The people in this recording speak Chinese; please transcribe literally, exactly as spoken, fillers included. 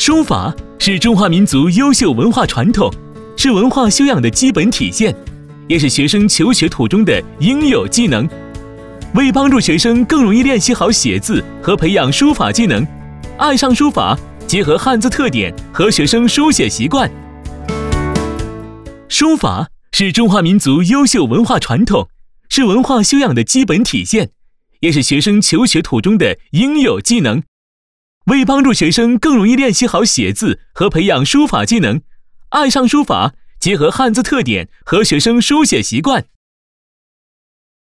书法是中华民族优秀文化传统，是文化修养的基本体现，也是学生求学途中的应有技能。为帮助学生更容易练习好写字和培养书法技能，爱上书法结合汉字特点和学生书写习惯。书法是中华民族优秀文化传统，是文化修养的基本体现，也是学生求学途中的应有技能。为帮助学生更容易练习好写字和培养书法技能，爱上书法结合汉字特点和学生书写习惯。